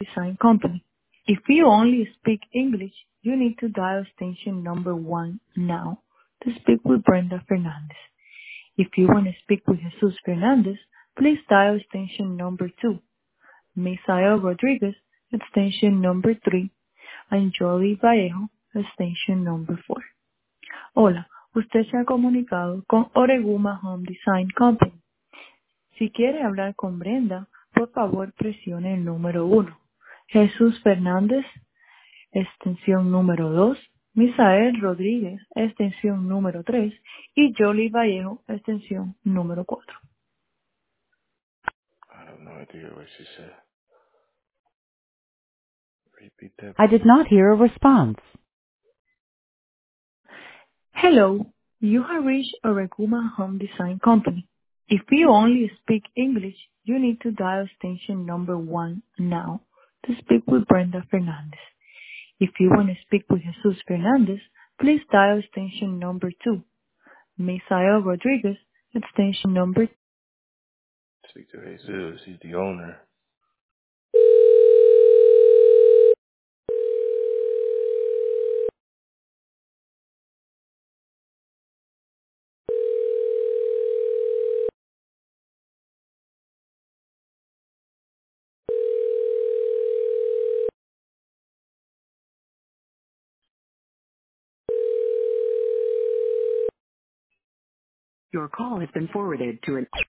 Design Company. If you only speak English, you need to dial extension number 1 now to speak with Brenda Fernandez. If you want to speak with Jesus Fernandez, please dial extension number 2. Misael Rodriguez, extension number 3, and Jolie Vallejo, extension number 4. Hola, usted se ha comunicado con Oreguma Home Design Company. Si quiere hablar con Brenda, por favor presione el número 1. Jesús Fernández, extensión número 2. Misael Rodríguez, extensión número 3. Y Jolie Vallejo, extensión número 4. I have no idea what she said. Repeat that, I did please. not hear a response. Hello, you have reached Oreguma Home Design Company. If you only speak English, you need to dial extension number 1 now to speak with Brenda Fernandez. If you want to speak with Jesus Fernandez, please dial extension number 2. Misael Rodriguez, extension number. Speak to Jesus. He's the owner. Your call has been forwarded to an